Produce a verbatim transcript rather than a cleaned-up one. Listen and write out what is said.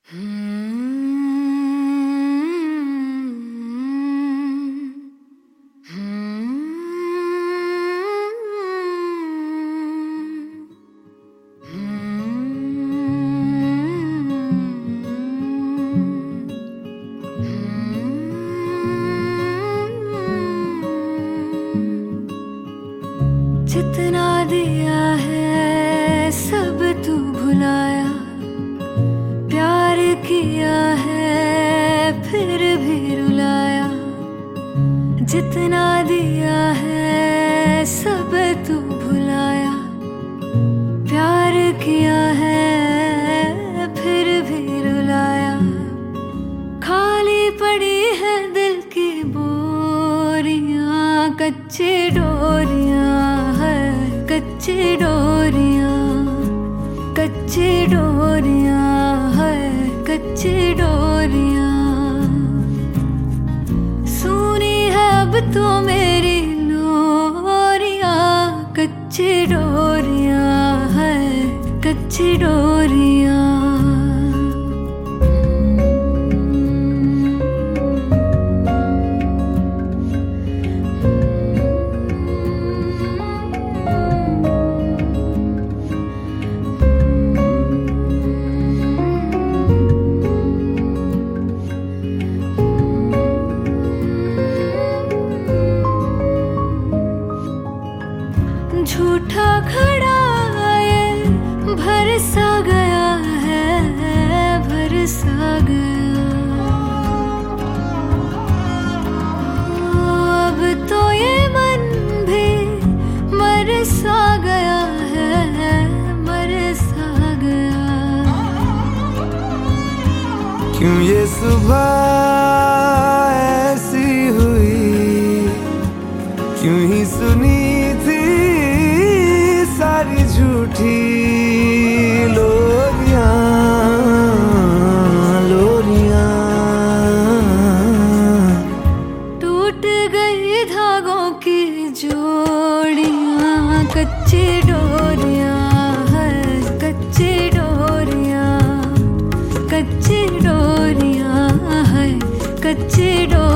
जितना दिया है सब तू भुलाया, प्यार किया है फिर भी रुलाया। जितना दिया है सब तू भुलाया, प्यार किया है फिर भी रुलाया। खाली पड़ी है दिल की बोरियां, कच्ची डोरियां है, कच्ची डोरियां, कच्ची डोरियां है, कच्ची डोरियां। सुनी है अब तो मेरी लोरियां, कच्ची डोरियां है, कच्ची डोरियां। झूठा खड़ा ये भरसा गया है, भरसा गया। अब तो ये मन भी मरसा गया है, मरसा गया। क्यों ये सुबह ऐसी हुई, क्यों ही सुनी थी सारी झूठी लोरियां, लोरियां। टूट गई धागों की जोड़ियां, कच्ची डोरियां है, कच्ची डोरियां, कच्ची डोरियां है, कच्ची डोरियां।